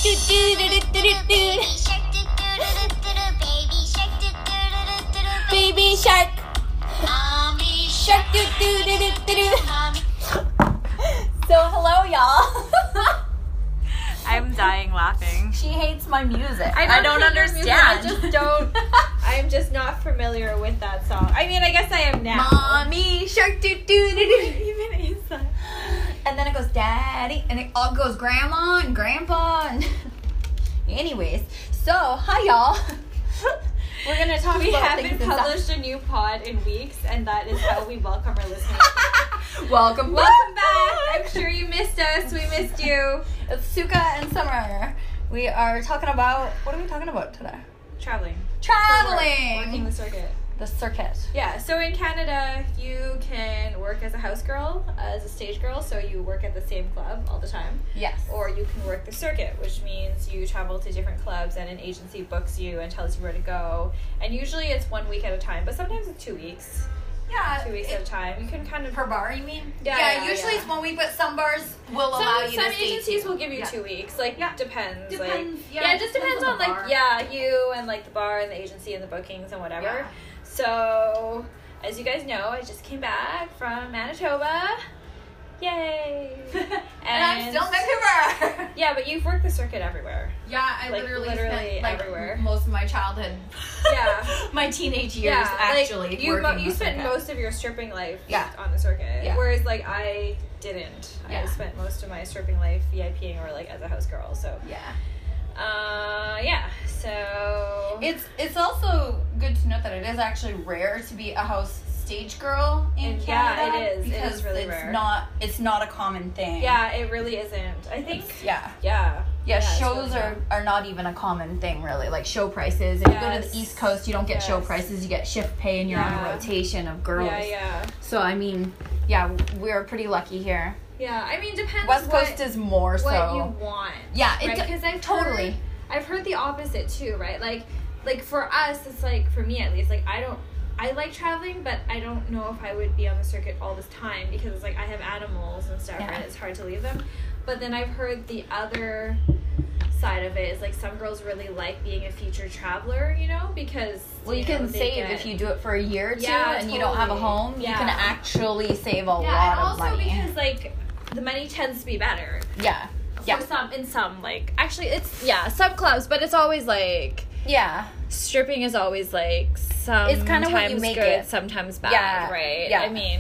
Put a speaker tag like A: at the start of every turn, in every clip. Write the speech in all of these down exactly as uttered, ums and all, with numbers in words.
A: Baby shark. Mommy shark. So hello, y'all.
B: I'm dying laughing.
A: She hates my music.
B: I don't,
A: I don't
B: hate your
A: understand.
B: music, I just don't. I'm just not familiar with that song. I mean, I guess I am now.
A: Mommy shark. Do, do, do, do.
B: Even is that?
A: And then it goes daddy, and it all goes grandma and grandpa. And anyways, so hi y'all. We're gonna talk
B: We
A: about
B: haven't
A: things and
B: published
A: stuff.
B: a new pod in weeks, and that is how we welcome our listeners.
A: Welcome,
B: Welcome back. I'm sure you missed us. We missed you.
A: It's Suka and Summer. We are talking about, what are we talking about today?
B: Traveling.
A: Traveling.
B: Work, working the circuit.
A: The circuit.
B: Yeah, so in Canada, you can work as a house girl, as a stage girl, so you work at the same club all the time.
A: Yes.
B: Or you can work the circuit, which means you travel to different clubs and an agency books you and tells you where to go. And usually it's one week at a time, but sometimes it's two weeks.
A: Yeah.
B: Two weeks
A: it,
B: at a time. You can kind of...
A: Per bar, you mean?
B: Yeah,
A: Yeah,
B: yeah,
A: usually
B: yeah.
A: it's one week, but some bars will
B: Some,
A: allow you
B: some
A: to stay
B: agencies
A: two.
B: will give you
A: Yeah.
B: two weeks. Like,
A: Yeah.
B: depends.
A: Depends,
B: Like,
A: yeah,
B: yeah, it just
A: depends
B: depends
A: on
B: on,
A: the
B: like,
A: bar.
B: yeah, you and, like, the bar and the agency and the bookings and whatever.
A: Yeah.
B: So, as you guys know, I just came back from Manitoba. Yay! and,
A: And I'm still in Vancouver.
B: Yeah, but you've worked the circuit everywhere.
A: Yeah, I
B: Like,
A: literally,
B: literally
A: spent, like,
B: everywhere.
A: most of my childhood.
B: Yeah.
A: My teenage years
B: Yeah,
A: actually
B: like, you,
A: working
B: mo- you
A: the
B: spent
A: circuit.
B: most of your stripping life
A: Yeah.
B: on the circuit.
A: Yeah.
B: Whereas, like, I didn't. I
A: Yeah.
B: spent most of my stripping life VIPing or, like, as a house girl, so...
A: Yeah.
B: Uh, yeah, so...
A: It's it's also good to note that it is actually rare to be a house stage girl in
B: And yeah,
A: Canada.
B: it is. It
A: Because
B: is really
A: it's
B: rare.
A: not it's not a common thing.
B: Yeah, it really isn't. I think...
A: It's- yeah.
B: Yeah.
A: Yeah,
B: it's
A: shows
B: really
A: are,
B: rare.
A: are not even a common thing, really. Like show prices. If you go to
B: Yes.
A: the East Coast, you don't get show
B: Yes.
A: prices. You get shift pay, and you're on
B: Yeah.
A: a rotation of girls.
B: Yeah, yeah.
A: So I mean, yeah, we're pretty lucky here.
B: Yeah, I mean, depends
A: West
B: what,
A: Coast is more
B: what
A: so.
B: you want.
A: Yeah, it
B: right?
A: d-
B: Because I've
A: totally.
B: Heard, I've heard the opposite, too, right? Like, like for us, it's like, for me at least, like, I don't... I like traveling, but I don't know if I would be on the circuit all this time because it's like I have animals and stuff,
A: Yeah.
B: and it's hard to leave them. But then I've heard the other side of it is like some girls really like being a featured traveler, you know, because
A: Well, you,
B: know,
A: can
B: they
A: save
B: get-
A: if you do it for a year or two
B: Yeah,
A: and you don't have a
B: totally.
A: home. You
B: Yeah.
A: can actually save a
B: yeah,
A: lot
B: and
A: of
B: also
A: money.
B: because like the money tends to be better.
A: yeah.
B: For
A: Yeah.
B: some in some like actually it's yeah some clubs, but it's always like
A: Yeah.
B: stripping is always like sometimes
A: It's kinda what you make
B: good,
A: it.
B: sometimes bad,
A: Yeah,
B: right?
A: yeah.
B: I mean,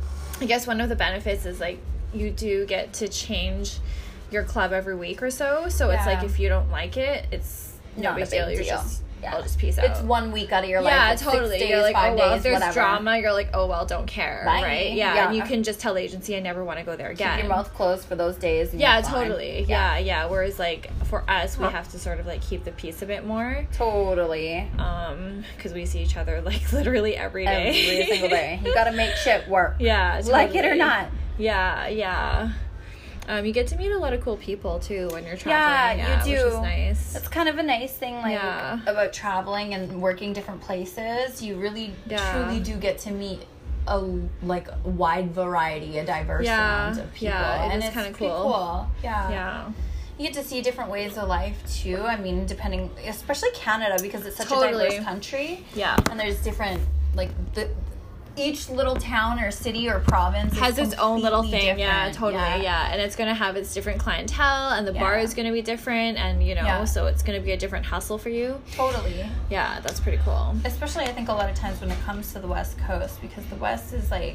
B: I guess one of the benefits is like you do get to change your club every week or so. So it's
A: Yeah.
B: like if you don't like it, it's no
A: Not
B: big
A: a big
B: deal. You're
A: deal.
B: just
A: Yeah.
B: I'll just peace out.
A: It's one week out of your life.
B: Yeah,
A: It's
B: totally.
A: Six days,
B: You're like,
A: five
B: oh well,
A: days,
B: if there's
A: whatever.
B: drama, you're like, oh well, don't care,
A: Bye.
B: right? Yeah,
A: Yeah.
B: and you can just tell the agency, I never want to go there again.
A: Keep your mouth closed for those days. And
B: Yeah,
A: you're fine.
B: totally. Yeah. yeah, Whereas like for us, we
A: Huh.
B: have to sort of like keep the peace a bit more,
A: Totally.
B: um, because we see each other like literally every day,
A: Every single day. You gotta make shit work.
B: Yeah, totally.
A: Like it or not.
B: Yeah, yeah. Um, you get to meet a lot of cool people too when you're
A: Yeah,
B: traveling.
A: you do.
B: Which is nice.
A: It's kind of a nice thing, like,
B: Yeah.
A: about traveling and working different places. You really,
B: Yeah.
A: truly do get to meet a, like, wide variety, a diverse
B: Yeah.
A: amount of people.
B: Yeah, it
A: and
B: is
A: it's
B: kinda
A: pretty
B: cool.
A: cool. Yeah.
B: Yeah.
A: You get to see different ways of life, too. I mean, depending, especially Canada, because it's such
B: Totally.
A: a diverse country.
B: Yeah.
A: And there's different, like, the... Each little town or city or province is
B: Has its own little
A: completely
B: thing, yeah,
A: different.
B: totally, yeah. And it's gonna have its different clientele, and the bar
A: Yeah.
B: is gonna be different, and you know,
A: Yeah.
B: so it's gonna be a different hustle for you.
A: Totally.
B: Yeah, that's pretty cool.
A: Especially, I think, a lot of times when it comes to the West Coast, because the West is, like,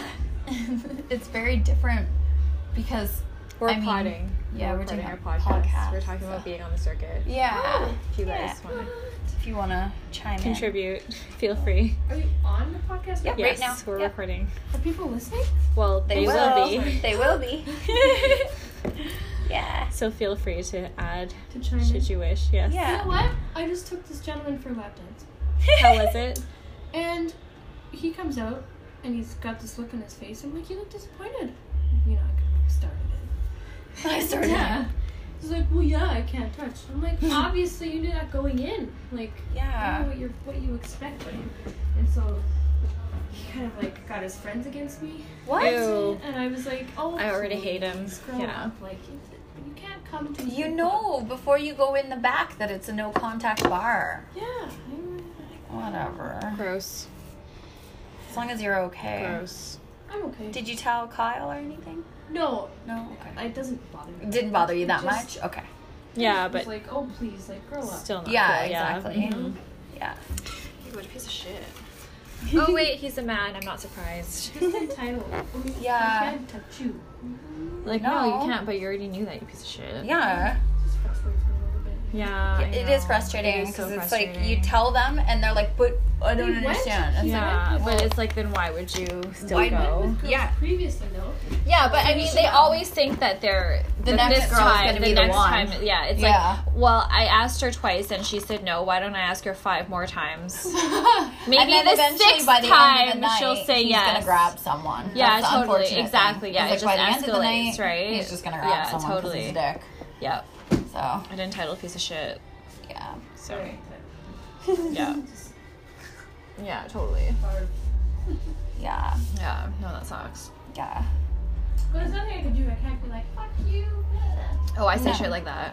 A: it's very different because,
B: We're
A: I mean,
B: podding.
A: yeah, we're,
B: recording
A: doing
B: our podcast.
A: podcast,
B: We're talking
A: so-
B: about being on the circuit.
A: Yeah.
B: If you
A: Yeah.
B: guys want to
A: If you want to chime
B: contribute, feel free.
C: Are you on the podcast?
A: Yep.
B: Yes,
A: Right now.
B: we're
A: Yep.
B: recording.
C: Are people listening?
B: Well,
A: in.
B: they,
A: They,
B: will be.
A: They will be. Yeah.
B: So feel free to add,
C: To chime
B: should
C: in?
B: you wish. Yes.
A: Yeah.
C: You know what? I just took this gentleman for a lap dance.
B: How was it?
C: And he comes out and he's got this look on his face. I'm like, you look disappointed. You know, I kind of started it.
A: I started.
C: Yeah. He's like, well, yeah, I can't touch. I'm like, obviously you knew that going in. Like, I
A: Yeah.
C: don't know what, you're, what you expect. And so he kind of like got his friends against me.
A: What?
D: Ew.
C: And I was like, oh,
D: I already
C: please,
D: hate him.
C: Grow
D: Yeah.
C: up. Like, you, you can't come into
A: You
C: the
A: know before you go in the back that it's a no contact bar.
C: club. Yeah.
A: Whatever.
D: Gross.
A: As long as you're okay.
D: Gross.
C: I'm okay.
A: Did you tell Kyle or anything?
C: No,
A: No. Okay.
C: it doesn't bother me.
A: It didn't bother you
C: It
A: that
C: just-
A: much? Okay.
D: Yeah,
C: It was
D: but
C: like, oh, please, like, grow up.
D: still not
A: Yeah,
D: cool. Yeah,
A: exactly.
D: Mhm.
A: Yeah.
D: What a piece of shit. Oh wait, he's a man. I'm not surprised.
C: Just entitled.
A: Yeah.
C: I can't touch you.
D: Like no.
A: No.
D: you can't. But you already knew that, you piece of shit.
A: Yeah.
C: Just frustrates me a little bit.
D: Yeah. I
A: It is
D: know.
A: frustrating
D: It is
A: because
D: so
A: it's like you
D: frustrating.
A: tell them and they're like, but I don't
C: We went.
A: understand. It's
D: Yeah,
A: like,
D: but
A: well,
D: it's like, then why would you still
A: Why
D: go?
C: With girls
A: Yeah.
C: Previously, though.
D: Yeah, but I
A: You
D: mean,
A: should
D: they
A: know.
D: always think that they're
A: The
D: that
A: next
D: this
A: girl's
D: time,
A: gonna
D: the
A: be the
D: next
A: one.
D: time. Yeah, it's
A: Yeah.
D: like, well, I asked her twice and she said no. Why don't I ask her five more times? Maybe
A: and then
D: the
A: eventually
D: sixth
A: by the
D: time
A: end of the night,
D: she'll say
A: he's
D: yes.
A: gonna grab someone.
D: Yeah,
A: That's the
D: totally,
A: unfortunate
D: exactly.
A: thing.
D: Yeah,
A: It's
D: it
A: like by
D: just
A: the end of the
D: escalates,
A: night,
D: right?
A: He's just gonna grab
D: Yeah,
A: someone 'cause
D: totally.
A: he's a dick.
D: Yep,
A: So
D: an entitled piece of shit.
A: yeah.
D: So
C: Right.
D: yeah,
C: Just
D: yeah, totally.
C: hard.
A: Yeah.
D: Yeah, no, that sucks.
A: Yeah.
C: But there's nothing I can do. I can't be like, fuck you.
D: Oh, I say
A: No.
D: shit like that.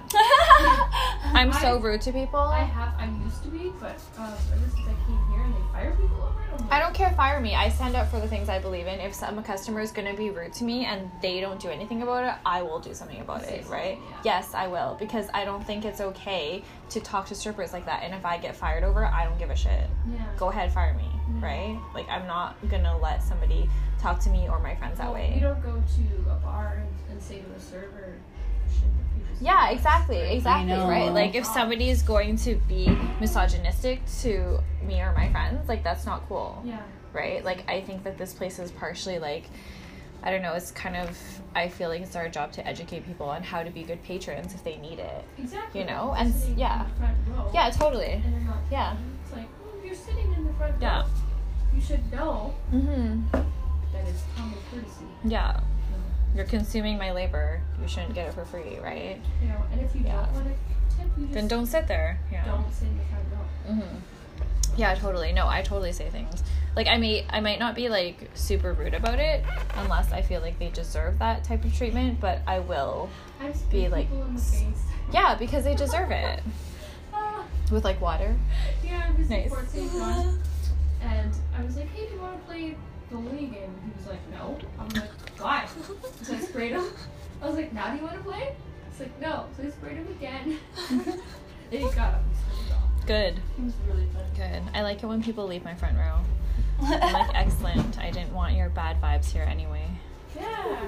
D: I'm so
C: I-
D: rude to people.
C: I have, I used to be, but um, ever since I came here and they fire people over it, I'm like,
D: I don't care, fire me. I stand up for the things I believe in. If some customer is going to be rude to me and they don't do anything about it, I will do something about
C: Say
D: it,
C: something,
D: right?
C: yeah.
D: Yes, I will, because I don't think it's okay to talk to strippers like that. And if I get fired over it, I don't give a shit.
C: yeah.
D: Go ahead, fire me,
C: Yeah.
D: right? Like, I'm not going to let somebody talk to me or my friends that
C: Well,
D: way.
C: You don't go to a bar and, and say to a server, shit, that people say.
D: Yeah, exactly,
C: Right?
D: exactly,
A: know.
D: right? Like, if somebody is going to be misogynistic to me or my friends, like, that's not cool.
C: Yeah.
D: Right? Like, I think that this place is partially like, I don't know, it's kind of, I feel like it's our job to educate people on how to be good patrons if they need it.
C: Exactly.
D: You know,
C: Like,
D: and
C: sitting
D: yeah.
C: in the front row,
D: Yeah, totally.
C: And they're not.
D: Yeah.
C: It's like, oh, you're sitting in the front
D: Yeah.
C: row. You should know
D: Mm-hmm.
C: that it's common courtesy.
D: Yeah. You're consuming my labor. You shouldn't get it for free, right?
C: You know, and if you
D: Yeah.
C: don't want to tip, you just
D: Then don't sit there. Yeah.
C: don't sit in the front row.
D: Mm-hmm. Yeah, totally. No, I totally say things. Like, I may, I might not be, like, super rude about it unless I feel like they deserve that type of treatment, but I will.
C: I just
D: Be
C: beat
D: like,
C: people in the face.
D: Yeah, because they deserve it.
C: Ah,
D: With, like, water.
C: yeah, I was
D: Nice.
C: in Fort Saint John, and I was like, hey, do you want to play the Looney game? And he was like, no. I'm like, why? So I sprayed him. I was like, now do you want to play? He's like, no. So I sprayed him again. Then he got up and started off.
D: Good.
C: It was really fun.
D: Good. I like it when people leave my front row. I'm like, excellent. I didn't want your bad vibes here anyway.
C: Yeah.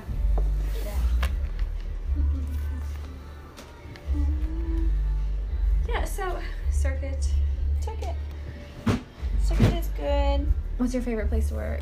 A: Yeah, so circuit. Circuit. Circuit is good.
D: What's your favorite place to work?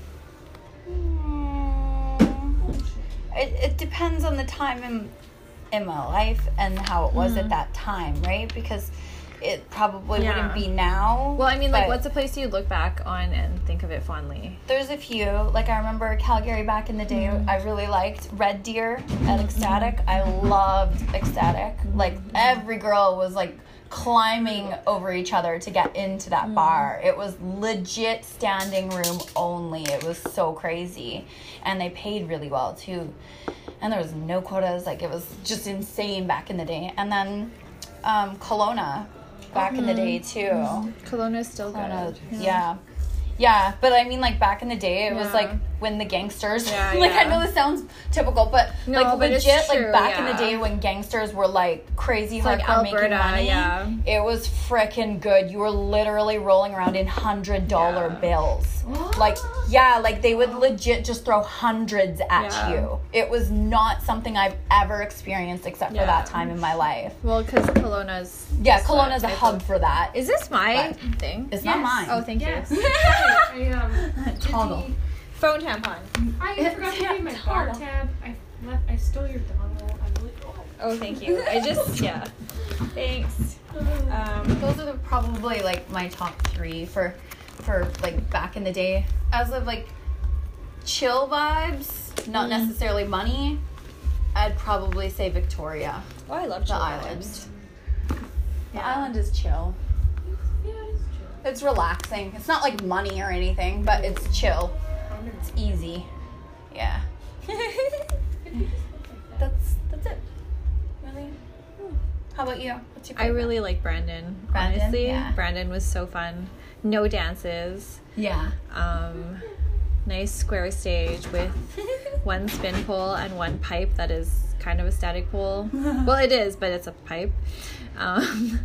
A: Mm, it, it depends on the time in in my life and how it was
D: Mhm.
A: at that time, right? Because it probably
D: Yeah.
A: wouldn't be now.
D: Well, I mean, like,
A: but
D: what's a place you look back on and think of it fondly?
A: there's a few. Like, I remember Calgary back in the day.
D: Mhm.
A: I really liked Red Deer at Ecstatic. I loved Ecstatic. Like, every girl was like climbing over each other to get into that bar. It was legit standing room only. It was so crazy. And they paid really well too. And there was no quotas. Like, it was just insane back in the day. And then um, Kelowna back in the day too.
D: Kelowna is still
A: Kelowna,
D: good.
A: yeah. Yeah, but I mean, like, back in the day, it was
D: Yeah.
A: like when the gangsters,
D: Yeah,
A: like, I
D: yeah.
A: know this sounds typical, but
D: No,
A: like
D: but it's
A: legit,
D: true,
A: like back in the
D: yeah.
A: day when gangsters were like crazy
D: like
A: hardcore making
D: Alberta,
A: money,
D: yeah.
A: it was freaking good. You were literally rolling around in hundred dollar
D: Yeah.
A: bills. Like, yeah, like they would legit just throw hundreds at
D: Yeah.
A: you. It was not something I've ever experienced except
D: Yeah.
A: for that time in my life.
D: Well, because Kelowna's...
A: Yeah,
D: just
A: Kelowna's a
D: that type
A: hub
D: of-
A: for that.
D: Is this my
A: But-
D: thing?
A: It's not
C: Yes.
A: mine.
D: Oh, thank
C: Yes.
D: you.
C: I, um,
A: Toggle.
C: Disney-
D: Phone tampon.
C: I forgot to give you my bar tab. I left. I stole your dongle. I'm really. Oh.
D: Oh, thank you. I just, yeah. Thanks. Um,
A: Those are the, probably like my top three for for like back in the day. As of like chill vibes, not
D: Mhm.
A: necessarily money, I'd probably say Victoria,
D: oh, I love
A: the
D: chill
A: island.
D: vibes.
A: The
D: Yeah.
A: island is chill.
C: Yeah, it is true.
A: It's relaxing. It's not like money or anything, but it's chill. It's easy. Yeah. that's that's it. Really. Hmm. How about you? What's your
D: I
A: favorite?
D: really like Brandon.
A: Brandon?
D: Honestly,
A: Yeah.
D: Brandon was so fun. No dances.
A: Yeah.
D: Um, nice square stage with one spin pole and one pipe that is kind of a static pole. Well, it is, but it's a pipe. Um,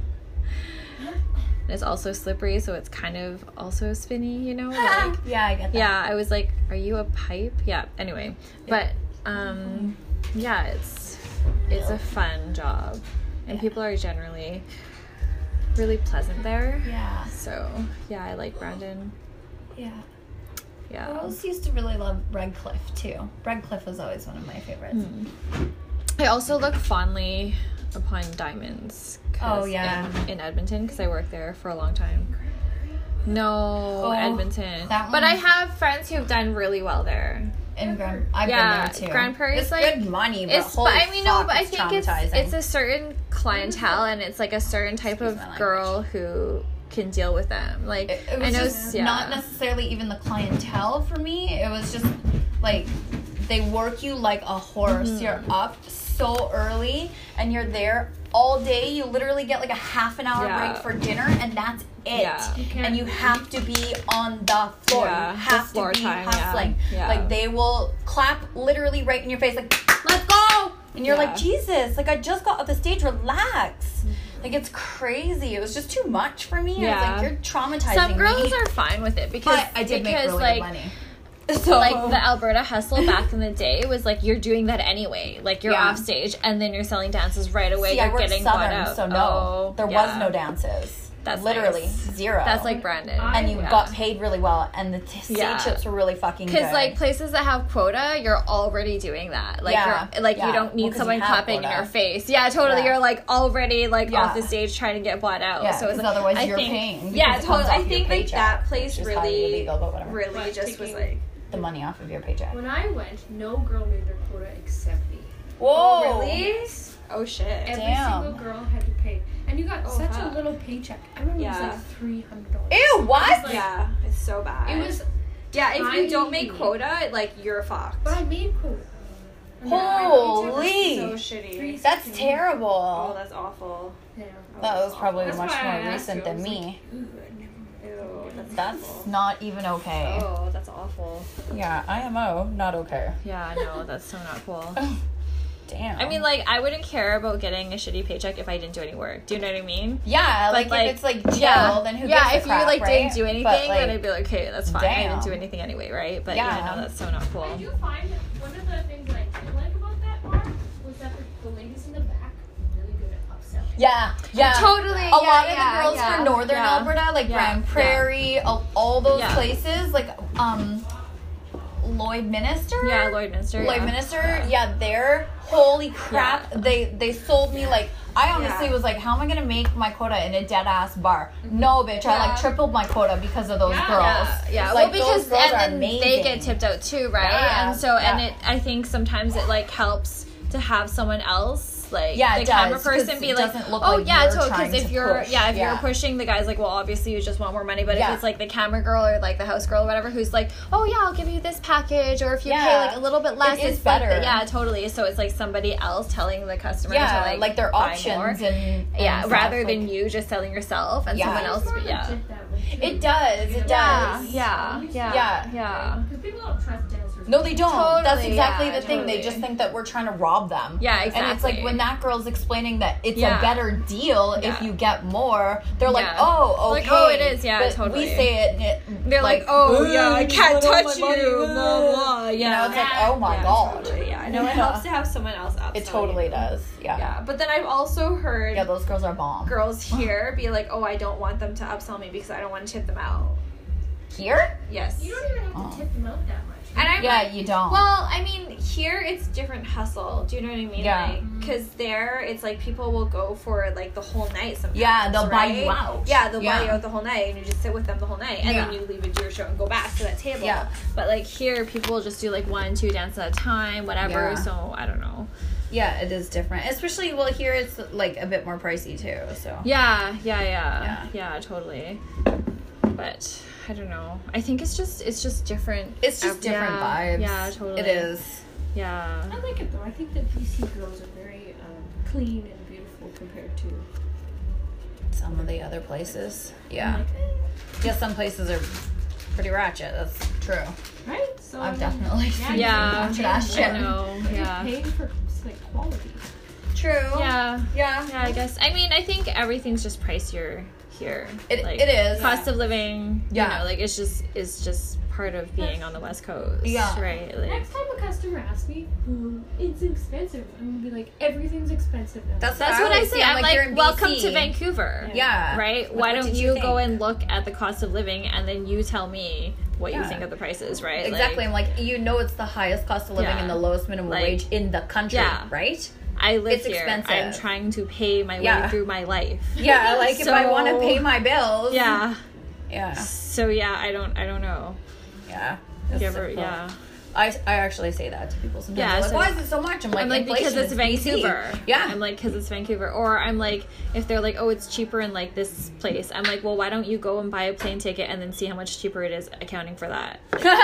D: it's also slippery, so it's kind of also spinny, you know? Like,
A: yeah, I get that.
D: yeah, I was like, are you a pipe? Yeah, anyway. But, um, yeah, it's it's a fun job. And people are generally really pleasant there.
A: Yeah.
D: So, yeah, I like Brandon.
A: Yeah. I
D: Yeah.
A: always used to really love Redcliffe too. Redcliffe was always one of my favorites.
D: Hmm. I also look fondly upon Diamonds. 'cause
A: Oh, yeah.
D: In, in Edmonton, because I worked there for a long time. No,
A: Oh,
D: Edmonton.
A: that
D: But I
A: one-
D: have friends who've done really well there.
A: In Grand, I've
D: Yeah,
A: been there too.
D: Grand Prairie's
A: it's
D: like-
A: good money, but
D: It's,
A: holy
D: but I mean, no,
A: fuck,
D: but I
A: it's
D: think it's
A: traumatizing.
D: it's a certain clientele, and it's like a certain type
A: Excuse
D: of
A: my language.
D: girl who can deal with them. Like,
A: It, it
D: I
A: was
D: know,
A: just
D: yeah.
A: not necessarily even the clientele for me. It was just like they work you like a horse.
D: Mm-hmm.
A: You're up so early and you're there all day. You literally get like a half an hour
D: Yeah.
A: break for dinner, and that's it.
D: Yeah.
C: You can't
A: And you have to be on the floor.
D: Yeah,
A: you
D: the
A: have
D: floor
A: to be
D: time, yeah.
A: hustling.
D: Yeah.
A: Like they will clap literally right in your face, like "Let's go!" And you're
D: Yeah.
A: like, Jesus! Like I just got off the stage. Relax. Like it's crazy. It was just too much for me. I was
D: Yeah.
A: like, you're traumatizing
D: Some girls
A: me.
D: are fine with it because
A: But I did make
D: because
A: really
D: like
A: good money. So
D: like the Alberta hustle back in the day was like you're doing that anyway. Like you're
A: Yeah.
D: off stage and then you're selling dances right away.
A: See,
D: you're
A: I worked
D: getting bought
A: Southern,
D: out.
A: so no,
D: Oh,
A: there
D: yeah.
A: was no dances.
D: That's
A: literally
D: nice.
A: zero.
D: That's like Brandon.
A: and you
D: yeah.
A: got paid really well, and the t- stage
D: Yeah.
A: chips were really fucking good.
D: Because like places that have quota, you're already doing that. Like
A: Yeah,
D: you're like
A: yeah.
D: you don't need
A: Well, 'cause
D: someone
A: you have
D: clapping in
A: quota.
D: your face. Yeah, totally.
A: Yeah.
D: You're like already like
A: Yeah.
D: off the stage trying to get bought out.
A: Yeah,
D: so it's
A: 'cause
D: like,
A: otherwise
D: I
A: you're
D: think,
A: paying because
D: Yeah,
A: it
D: totally.
A: comes
D: I
A: off your
D: think like
A: paycheck,
D: that place
A: which is highly
D: really,
A: illegal, but whatever.
D: really
C: But
D: just was
C: taking-
D: like.
A: the money off of your paycheck.
C: When I went, no girl made their quota except me.
A: Whoa!
D: Really? Oh shit.
C: Every
A: Damn.
C: single girl had to pay. And you got
D: Oh,
C: such
D: fuck.
C: a little paycheck. I remember it
D: Yeah.
C: was like three hundred dollars.
A: Ew! What?
C: like-
D: Yeah, it's so bad.
C: It was,
D: Yeah, if you don't make
C: tiny.
D: quota, like you're fucked.
C: but I made quota. And my
A: Holy!
C: paycheck
D: So
C: was
D: shitty.
C: three
A: That's
C: sixty.
A: terrible.
D: Oh, that's awful.
C: Yeah.
A: that was probably
C: That's
A: much
C: why I
A: more
C: asked
A: recent
C: you. I
A: than
C: was
A: me.
C: like, "Ooh, I never
D: Ew, that's
A: That's
D: awful.
A: not even okay.
D: Oh, that's awful.
A: Yeah, I M O, not okay.
D: Yeah, no, that's so not cool.
A: Damn.
D: I mean, like, I wouldn't care about getting a shitty paycheck if I didn't do any work. Do you know what I mean?
A: yeah,
D: But,
A: like,
D: like,
A: if it's like chill,
D: yeah,
A: then who
D: yeah.
A: gives a
D: If
A: crap,
D: you like
A: right?
D: didn't do anything,
A: But, like,
D: then I'd be like, okay, that's fine. I didn't
A: damn.
D: do anything anyway, right? But
A: Yeah.
D: yeah, no, that's so not cool.
C: I do find that one of the things that I did like about that bar was that the, the ladies in the back were really good at upselling.
A: Yeah, yeah.
D: Totally.
A: A
D: yeah,
A: lot of
D: yeah,
A: the girls
D: yeah,
A: for Northern
D: yeah.
A: Alberta, like
D: Yeah,
A: Grand
D: yeah.
A: Prairie, all, all those
D: Yeah.
A: places, like um, Lloyd Minister.
D: Yeah, Lloydminster.
A: Lloyd
D: yeah.
A: Minister. Yeah, they're holy crap.
D: Yeah.
A: They they sold me like. I honestly
D: Yeah.
A: was like, how am I gonna make my quota in a dead ass bar? No, bitch. I
D: Yeah.
A: like tripled my quota because of those
C: Yeah.
A: girls.
D: Yeah, yeah.
A: Like,
D: well, because
A: those girls are
D: and then they
A: amazing.
D: get tipped out too, right?
A: Yeah,
D: And so, and
A: yeah.
D: it, I think sometimes it like helps to have someone else, like
A: Yeah,
D: the
A: it
D: camera
A: does, 'cause
D: person,
A: it
D: be like,
A: doesn't look
D: oh
A: like
D: yeah,
A: you're
D: totally. Because
A: trying
D: if
A: to
D: you're,
A: push.
D: yeah, if
A: Yeah.
D: you're pushing, the guy's like, well, obviously you just want more money. But
A: Yeah.
D: if it's like the camera girl or like the house girl or whatever, who's like, oh yeah, I'll give you this package, or if you pay
A: Yeah.
D: like a little bit less,
A: It is
D: it's like the-
A: better.
D: yeah, totally. So it's like somebody else telling the customer
A: Yeah,
D: to like,
A: like their
D: buy
A: options
D: more.
A: and, and
D: yeah,
A: stuff,
D: rather
A: like-
D: than you just selling yourself and
A: Yeah.
D: someone
C: It's
D: else.
C: more
D: Yeah.
C: legit that way, too.
A: It does. It
D: Yeah,
A: does.
D: yeah, yeah,
A: Yeah.
D: yeah.
C: Because people don't trust dancers.
A: No, they don't. That's
D: Totally,
A: exactly
D: yeah,
A: the thing. They
D: totally.
A: just think that we're trying to rob them.
D: Yeah,
A: And it's like
D: exactly.
A: when that girl's explaining that it's
D: Yeah.
A: a better deal
D: Yeah.
A: if you get more, they're like,
D: Yeah.
A: oh, okay.
D: Like, oh, it is, yeah,
A: but
D: totally.
A: We say it, and it
D: They're like, oh yeah, I
A: "Ooh,
D: can't
A: you want
D: touch
A: my money,
D: you.
A: ooh."
D: Blah blah.
A: You
D: Yeah,
A: know, it's like, oh my
D: yeah,
A: god.
D: Totally, yeah, I know it
A: Yeah.
D: helps to have someone else up.
A: It totally does. Yeah.
D: Yeah, but then I've also heard
A: Yeah, those girls are bomb.
D: girls here be like, oh, I don't want them to upsell me because I don't want to tip them out.
A: Here?
D: Yes.
C: You don't even have to
A: Oh.
C: tip them out that much.
D: And I'm
A: Yeah,
D: like,
A: you don't.
D: well, I mean, here it's different hustle. Do you know what I mean?
A: Yeah.
D: Like, because there it's like people will go for like the whole night sometimes.
A: Yeah, they'll buy
D: right?
A: you out.
D: Yeah, they'll buy
A: Yeah.
D: you out the whole night and you just sit with them the whole night. And
A: Yeah.
D: then you leave and do your show and go back to that table.
A: Yeah.
D: But like here, people will just do like one, two dances at a time, whatever.
A: Yeah.
D: So I don't know.
A: Yeah, it is different. Especially, well, here it's like a bit more pricey too. So
D: Yeah, yeah, yeah.
A: Yeah.
D: Yeah, totally. but I don't know. I think it's just it's just different.
A: It's just
D: uh,
A: different
D: yeah,
A: vibes.
D: Yeah, totally.
A: It is.
D: Yeah.
C: I like it though. I think that B C girls are very um, clean and beautiful compared to.
A: Some of the other places. Yeah.
C: Like, eh,
A: Yeah, some places are pretty ratchet. That's true.
C: right? So I
A: I've
C: mean,
A: definitely seen
D: Yeah,
A: some ratchet
C: I
A: shit.
D: I know.
C: But
D: Yeah.
C: you're paying for like quality.
A: True.
D: Yeah.
A: Yeah.
D: Yeah, I guess. I mean, I think everything's just pricier here.
A: It-
D: like,
A: it is.
D: Cost of living.
A: Yeah.
D: You know, like it's just it's just part of being on the West Coast.
A: Yeah.
D: Right. Like.
C: Next time a customer asks me, um, it's expensive. I'm gonna be like, everything's expensive now.
A: That's
D: That's
A: I
D: what I
A: always
D: say.
A: say.
D: I'm like,
A: you're in
D: welcome
A: B C.
D: to Vancouver.
A: Yeah.
D: Right?
A: Like,
D: Why
A: what
D: don't
A: did
D: you,
A: you
D: go
A: think?
D: and look at the cost of living and then you tell me what you
A: Yeah.
D: think of the prices, right?
A: Exactly.
D: Like,
A: I'm like, you know, it's the highest cost of living
D: Yeah.
A: and the lowest minimum
D: Like,
A: wage in the country,
D: yeah.
A: right?
D: I live
A: It's
D: here.
A: expensive.
D: I'm trying to pay my
A: Yeah.
D: way through my life.
A: Yeah. Like if I
D: So-
A: want to pay my bills.
D: Yeah.
A: Yeah.
D: So yeah, I don't I don't know.
A: Yeah.
D: You
A: It's
D: ever,
A: difficult.
D: yeah.
A: I, I actually say that to people sometimes.
D: Yeah,
A: They're like,
D: so-
A: why is it so much? I'm like,
D: I'm like, because
A: inflation
D: it's
A: is B C.
D: Vancouver.
A: Yeah.
D: I'm like, because it's Vancouver. Or I'm like, if they're like, oh, it's cheaper in like this place. I'm like, well, why don't you go and buy a plane ticket and then see how much cheaper it is accounting for that?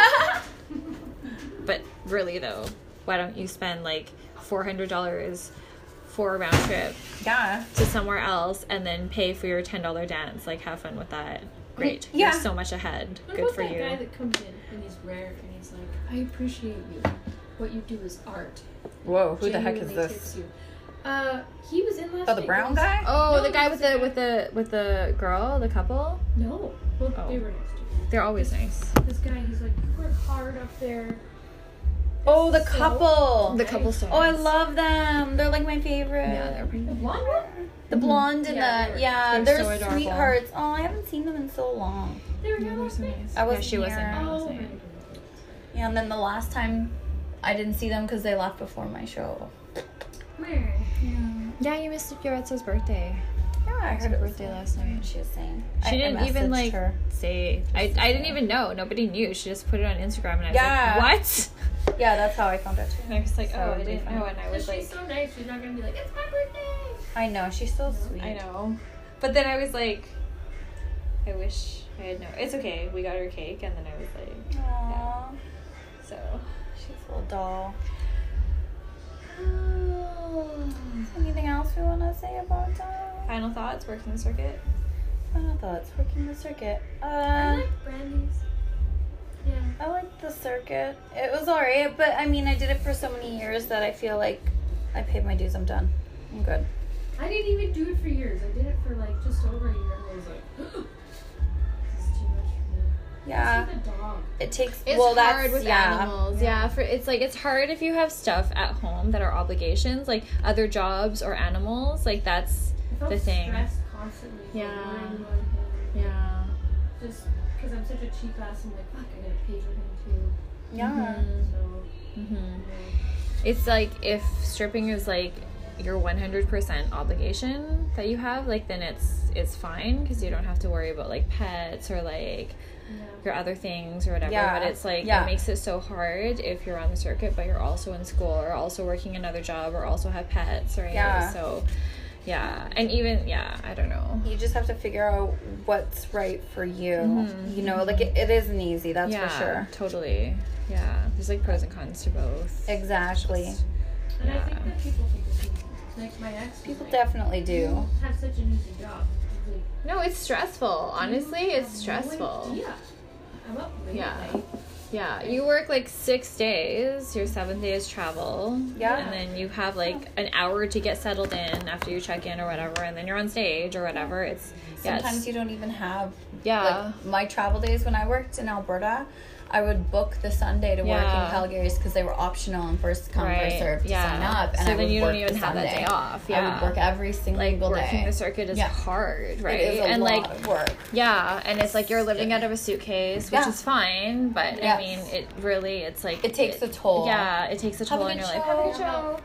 D: But really though, why don't you spend like four hundred dollars for a round trip
A: yeah.
D: to somewhere else and then pay for your ten dollars dance? Like, have fun with that. Great.
A: Yeah.
D: You're so much ahead.
C: What
D: Good
C: about
D: for
C: that
D: you.
C: guy that comes in and he's rare and he's like, I appreciate you. What you do is art.
A: Whoa, who the heck is
C: Genuinely
A: this?
C: tips you. Uh, he was in last
A: Oh, the
C: night.
A: brown
C: There was-
A: guy?
D: Oh,
C: No,
D: the guy with
C: it's
D: the
C: a
D: with the with the girl, the couple.
C: No, well,
D: Oh.
C: they were next to me.
D: They're always nice.
C: This guy, he's like, you work hard up there.
A: Oh, the
C: So-
A: couple.
D: The couple stars.
A: Oh, I love them. They're like my favorite.
D: Yeah, they're pretty
C: The
D: nice.
C: blonde one?
A: The blonde and
C: Yeah,
A: the
C: they're-
A: yeah,
D: they're
A: they're,
D: so adorable.
A: sweethearts. Oh, I haven't seen them in so long.
C: They were
D: Yeah,
C: here
D: they're
C: last
D: so
C: night.
D: nice.
A: I
D: yeah,
A: wasn't
D: she wasn't
A: here.
D: here last
C: Oh,
D: night.
C: right.
A: Yeah, and then the last time I didn't see them because they left before my show.
C: Meh.
D: Yeah, you missed Yoretsu's birthday.
A: Yeah, I
D: It's
A: heard
D: her
A: it was
D: birthday
A: her.
D: last night.
A: She was saying.
D: She
A: I- I
D: didn't even
A: messaged
D: like
A: her.
D: say. I, I didn't even know. Nobody knew. She just put it on Instagram, and I was
A: Yeah.
D: like, "What?"
A: Yeah, that's how I found out too.
D: And I was like,
A: So
D: "Oh, I
A: it'd be
D: didn't
A: fun.
D: know." And I
C: But
D: was
C: she's
D: like,
C: so nice. She's not gonna be like, it's my birthday.
A: I know she's so sweet.
D: "I know," but then I was like, "I wish I had known." It's okay. We got her cake, and then I was like,
A: Aww,
D: "So."
A: she's a little doll. Anything else we want to say about that?
D: Final thoughts. Working the circuit.
A: Final thoughts. Working the circuit.
C: I
A: Uh,
C: like Brandy's. Yeah.
A: I liked the circuit. It was alright, but I mean, I did it for so many years that I feel like I paid my dues. I'm done. I'm good.
C: I didn't even do it for years. I did it for like just over a year, and I was like, this is too much for me.
A: Yeah,
C: It's like a dog.
A: it takes.
D: It's
A: well,
D: hard
A: that's
D: with
A: yeah.
D: animals. Yeah, for it's like it's hard if you have stuff at home that are obligations, like other jobs or animals. Like that's
C: I felt
D: the thing.
C: stressed constantly. for
D: Yeah.
C: worrying on him.
D: yeah.
C: Just because I'm such a cheap ass, I'm like, fuck, I gotta pay for him too.
A: Yeah.
D: Mhm.
C: So,
D: Mm-hmm.
C: yeah.
D: It's like if stripping is like your one hundred percent obligation that you have, like then it's it's fine because you don't have to worry about like pets or like
C: Yeah.
D: your other things or whatever.
A: Yeah.
D: But it's like
A: Yeah.
D: it makes it so hard if you're on the circuit but you're also in school or also working another job or also have pets, right?
A: Yeah.
D: So yeah. And even yeah, I don't know.
A: You just have to figure out what's right for you.
D: Mhm.
A: You know, like it, it isn't easy. That's
D: yeah,
A: for sure.
D: Totally. Yeah. There's like pros and cons to both.
A: Exactly.
D: Just-
C: And I
D: Yeah.
C: think that people think it's easy. Like my ex. was
A: People
C: like,
A: definitely do.
C: You have such an easy job. I was like,
D: No, it's stressful. Honestly,
C: "You
D: it's
C: have no
D: stressful.
C: idea. I'm up late
D: Yeah.
C: at night.
D: Yeah, you work like six days. Your seventh day is travel.
A: Yeah.
D: And then you have like an hour to get settled in after you check in or whatever, and then you're on stage or whatever. It's yeah, it's-
A: Sometimes you don't even have.
D: yeah,
A: Like my travel days when I worked in Alberta, I would book the Sunday to work
D: Yeah.
A: in Calgary's because they were optional and first come
D: right.
A: first serve to
D: yeah.
A: sign up. And
D: so
A: I
D: then
A: would
D: you
A: work
D: don't even
A: the
D: have that
A: Sunday.
D: day off.
A: I
D: Yeah,
A: would work every single
D: like working
A: day.
D: the circuit is
A: Yeah.
D: hard, right?
A: It is a
D: and
A: lot
D: like
A: of work.
D: yeah, and it's like you're living out of a suitcase, which
A: Yeah.
D: is fine, but I
A: Yes.
D: mean, it really it's like
A: It takes a toll.
D: Yeah, it takes a
A: Have a
D: toll on
A: good
D: your life. Have a good
A: show.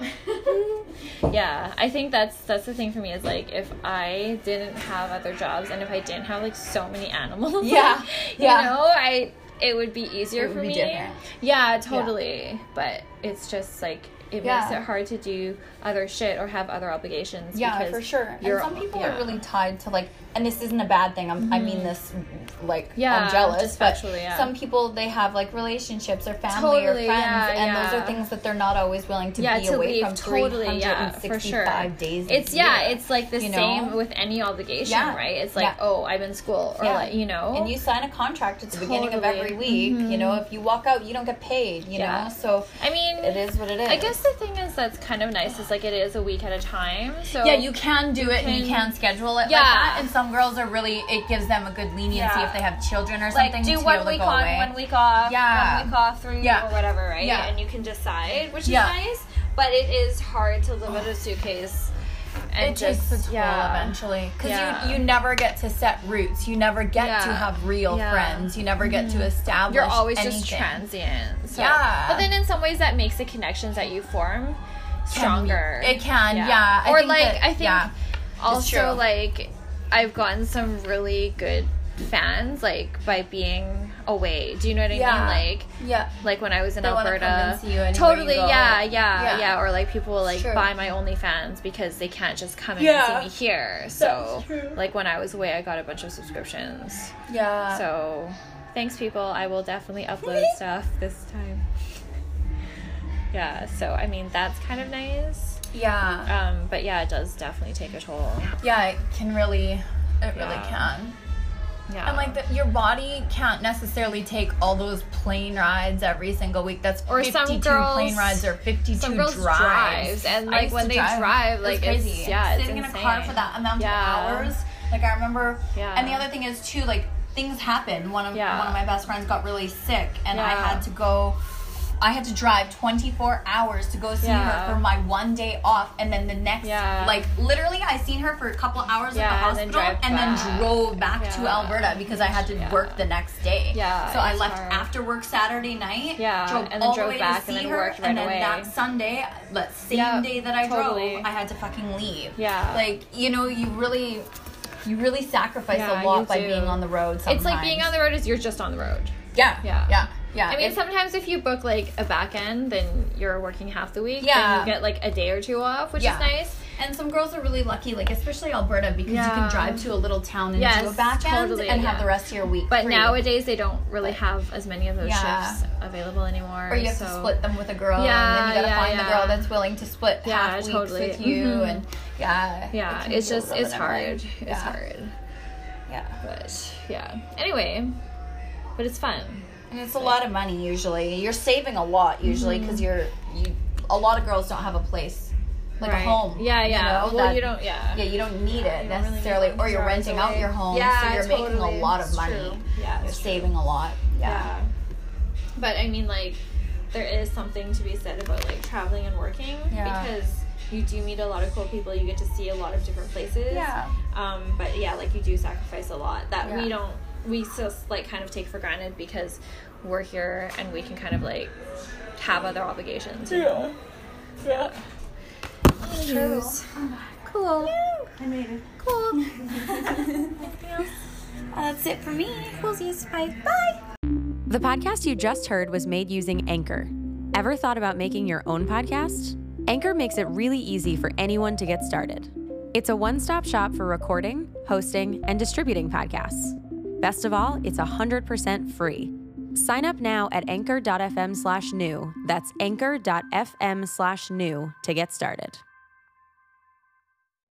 D: show. Yeah, I think that's that's the thing for me is like if I didn't have other jobs and if I didn't have like so many animals,
A: Yeah,
D: like,
A: yeah.
D: you know, I it would be easier
A: It would
D: for
A: be
D: me.
A: different.
D: Yeah, totally. But it's just like it
A: Yeah.
D: makes it hard to do other shit or have other obligations.
A: Yeah,
D: because
A: for sure.
D: you're-
A: And some people
D: yeah.
A: are really tied to like, and this isn't a bad thing. I'm, I mean this like
D: Yeah,
A: I'm jealous,
D: just
A: but
D: factually, yeah.
A: some people they have like relationships or family
D: Totally,
A: or friends,
D: yeah,
A: and
D: yeah.
A: those are things that they're not always willing to
D: yeah,
A: be
D: to
A: away
D: leave
A: from
D: totally, yeah, for sure.
A: three hundred sixty-five days. a
D: It's yeah,
A: year,
D: it's like the
A: you know?
D: same with any obligation,
A: Yeah.
D: right? It's like,
A: Yeah.
D: oh, I'm in school, or
A: Yeah.
D: like, you know,
A: And you sign a contract at the beginning of
D: Totally.
A: every week. You know, if you walk out, you don't get paid. You
D: Yeah.
A: know, so
D: I mean,
A: it is what it is.
D: I guess the thing is that's kind of nice is like it is a week at a time. So
A: Yeah, you can do it and you
D: can-
A: can schedule it
D: Yeah.
A: like that. And some girls are really, it gives them a good leniency
D: Yeah.
A: if they have children or
D: like
A: something
D: do
A: to be
D: one
A: able to
D: week
A: go
D: on,
A: away.
D: one week off,
A: Yeah.
D: one week off, three
A: Yeah.
D: or whatever, right?
A: Yeah.
D: And you can decide, which is
A: Yeah.
D: nice. But it is hard to live with a suitcase and
A: It
D: just
A: takes a toll
D: yeah.
A: eventually because
D: Yeah.
A: you you never get to set roots. You never get
D: Yeah.
A: to have real
D: Yeah.
A: friends. You never get to establish.
D: You're always
A: anything.
D: just transient. So.
A: Yeah.
D: But then in some ways that makes the connections that you form stronger.
A: It can, yeah. I
D: or
A: think
D: like
A: that-
D: I think
A: yeah, true.
D: also like I've gotten some really good fans like by being away. Do you know what I
A: Yeah.
D: mean? Like
A: yeah.
D: like when I was in
A: They wanna come
D: Alberta.
A: and see you anywhere
D: Totally,
A: you go.
D: yeah, yeah,
A: Yeah.
D: yeah, Or like people will like
A: Sure.
D: buy my OnlyFans because they can't just come in
A: Yeah.
D: and see me here. So
A: That's true.
D: like when I was away I got a bunch of subscriptions.
A: Yeah.
D: So thanks people. I will definitely upload stuff this time. Yeah, so I mean that's kind of nice.
A: yeah.
D: Um, but yeah, it does definitely take a toll.
A: Yeah, it can really, it really
D: Yeah.
A: can.
D: Yeah.
A: And like the, your body can't necessarily take all those plane rides every single week. That's
D: Or some
A: fifty-two
D: girls-
A: plane rides or fifty-two
D: some girls
A: drives.
D: drives, and,
A: I
D: like,
A: used
D: when
A: to
D: they drive,
A: It's
D: like, it's-
A: crazy.
D: yeah, it's
A: sitting in a car
D: insane.
A: for that amount
D: Yeah.
A: of hours. Like I remember.
D: Yeah.
A: And the other thing is too, like things happen. One of
D: Yeah.
A: one of my best friends got really sick, and I
D: Yeah.
A: had to go. I had to drive twenty-four hours to go see
D: Yeah.
A: her for my one day off, and then the next,
D: Yeah.
A: like literally, I seen her for a couple hours
D: Yeah,
A: at the
D: and then
A: hospital,
D: drive
A: and then,
D: back.
A: drove back to
D: Yeah.
A: Alberta because I had to
D: Yeah.
A: work the next day.
D: Yeah,
A: So I
D: it's
A: left
D: hard.
A: after work Saturday night.
D: Yeah,
A: drove
D: and then
A: all
D: drove
A: the way
D: back
A: to
D: and
A: see
D: then
A: her,
D: worked right
A: and then
D: away.
A: that Sunday, that same
D: Yeah,
A: day that I
D: totally.
A: drove, I had to fucking leave.
D: Yeah.
A: Like you know, you really, you really sacrifice
D: Yeah,
A: a
D: you
A: lot by
D: do.
A: being on the road. Sometimes
D: It's like being on the road is you're just on the road.
A: Yeah,
D: Yeah.
A: yeah, yeah.
D: I mean,
A: It-
D: sometimes if you book like a back end, then you're working half the week.
A: Yeah.
D: Then you get like a day or two off, which
A: Yeah.
D: is nice.
A: And some girls are really lucky, like especially Alberta, because you
D: Yeah.
A: can drive to a little town and
D: Yes,
A: do a back end
D: totally,
A: and
D: yeah.
A: have the rest of your week
D: But
A: free.
D: nowadays they don't really have as many of those
A: Yeah.
D: shifts available anymore.
A: Or you have
D: so.
A: to split them with a girl, and
D: Yeah,
A: then you gotta
D: yeah,
A: find the
D: yeah.
A: girl that's willing to split
D: Yeah,
A: half weeks
D: totally.
A: with you,
D: Mhm.
A: and yeah,
D: Yeah,
A: it can
D: it's
A: be a
D: just
A: little
D: it's
A: bit
D: hard.
A: annoying.
D: It's
A: Yeah.
D: hard.
A: Yeah,
D: But yeah. Anyway, but it's fun.
A: and it's a lot of money usually. You're saving a lot usually because you're you. A lot of girls don't have a place, like
D: Right.
A: a home.
D: Yeah,
A: you
D: yeah.
A: know,
D: well,
A: that-
D: you don't. Yeah.
A: Yeah, you don't need it
D: You don't really
A: necessarily,
D: need
A: or you're
D: hours
A: renting out
D: away.
A: your home,
D: Yeah,
A: so you're making a
D: totally.
A: lot of
D: It's
A: money.
D: true. Yeah,
A: You're
D: it's true.
A: saving a lot. Yeah.
D: Yeah. But I mean, like, there is something to be said about like traveling and working
A: Yeah.
D: because you do meet a lot of cool people. You get to see a lot of different places.
A: Yeah.
D: Um, but yeah, like you do sacrifice a lot that
A: Yeah.
D: we don't. We just like kind of take for granted because we're here and we can kind of like have other obligations. You know?
A: Yeah.
D: True. Cool.
A: I made it.
D: Cool.
A: That's it for me.
D: Coolsies. Bye. Bye.
E: The podcast you just heard was made using Anchor. Ever thought about making your own podcast? Anchor makes it really easy for anyone to get started. It's a one-stop shop for recording, hosting, and distributing podcasts. Best of all, it's one hundred percent free. Sign up now at anchor.fm slash new. That's anchor.fm slash new to get started.